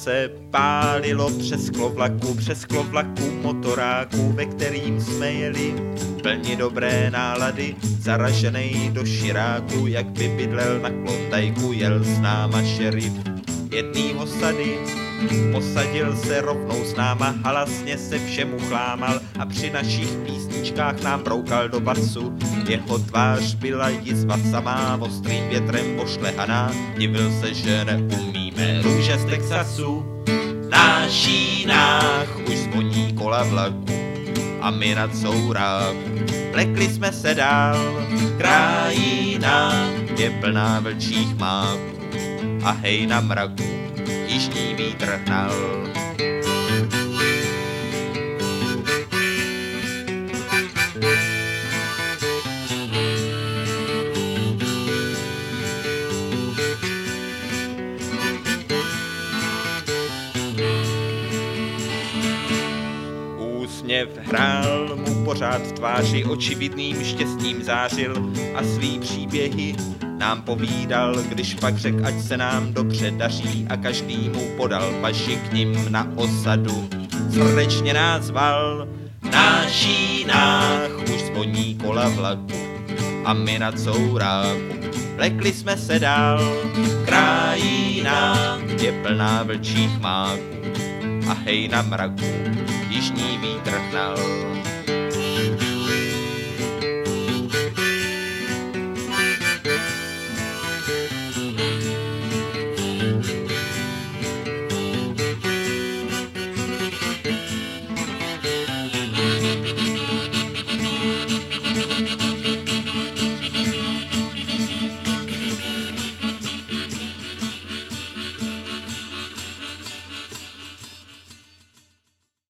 se pálilo přes sklo vlaku motoráku, ve kterým jsme jeli, plně dobré nálady, zaraženej do širáku, jak by bydlel na Klondajku, jel s náma šerif jedný osady. Posadil se rovnou s náma, halasně se všemu chlámal a při našich písničkách nám broukal do basu. Jeho tvář byla jizva samá, ostrým větrem ošlehaná, divil se, že neumíme růže z Texasu. Na šínách už zvoní kola vlaku a my na couráku vlekli jsme se dál. Krajina je plná vlčích máků a hej na mraku jižní vítr hnal. Úsměv hrál mu pořád v tváři, očividným štěstím zářil a svý příběhy nám povídal, když pak řek, ať se nám dobře daří a každý mu podal paši k nim na osadu. Srdečně nás zval, na šínách už zvoní kola vlaku a my na couráku vlekli jsme se dál. Krajina je plná vlčích máků a hej na mraku jižní vítr hnal.